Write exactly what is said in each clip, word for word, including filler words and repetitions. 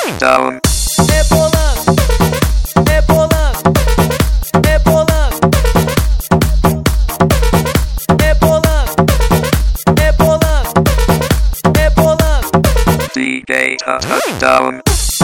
touchdown. Rebolando, rebolando, rebolando, rebolando, rebolando, rebolando. D J touchdown.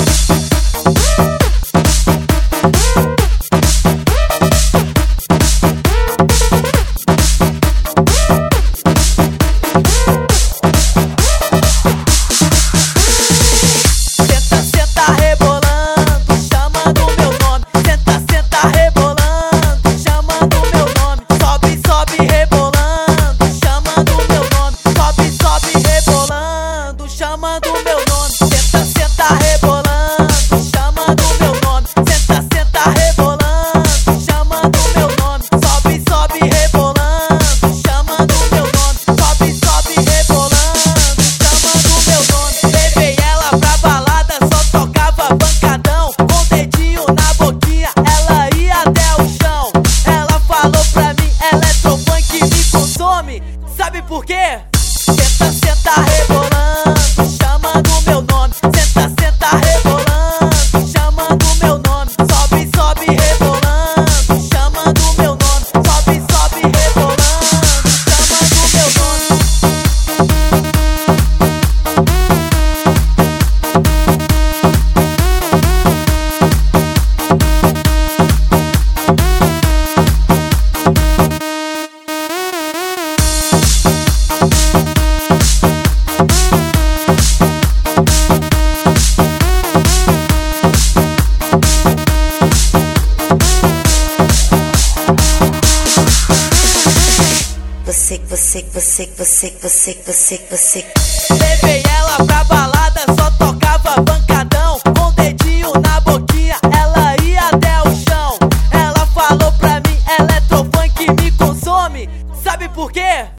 Chamando meu nome, senta, senta rebolando, chamando meu nome, senta, senta rebolando, chamando meu nome, sobe, sobe rebolando, chamando meu nome, sobe, sobe rebolando, chamando meu nome. Levei ela pra balada, só tocava pancadão, com o dedinho na boquinha, ela ia até o chão. Ela falou pra mim, eletrofunk me consome, sabe por quê? Senta, senta rebolando. Você, você, você, você, você, você, você. Levei ela pra balada.